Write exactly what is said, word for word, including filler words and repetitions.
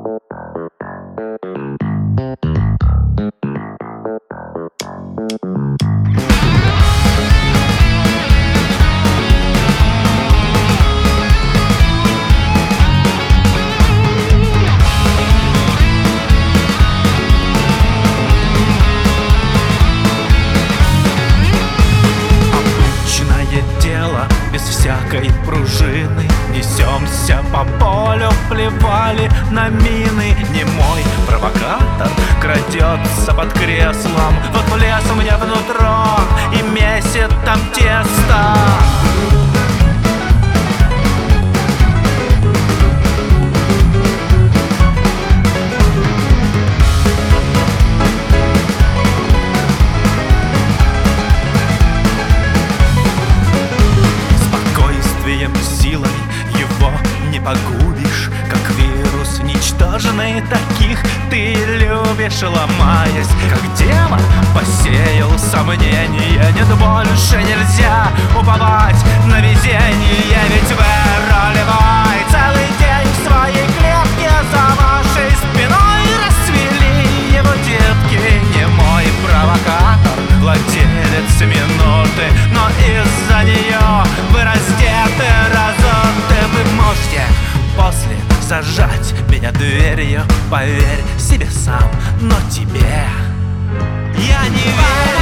Без всякой пружины несемся по полю, плевали на мины. Немой провокатор крадется под креслом, вот влез мне внутрь и месит там тесто. Силой его не погубишь, как вирус ничтожный, таких ты любишь, ломаясь, как демон, посеял сомнения. Нет, больше нельзя уповать на везение, ведь вы ролевой целый день в своей клетке за вашей спиной расцвели его детки. Не мой провокатор, владелец минуты, но из-за нее вы раздеты, разоты. Вы можете после зажать меня дверью, поверь себе сам, но тебе я не верю.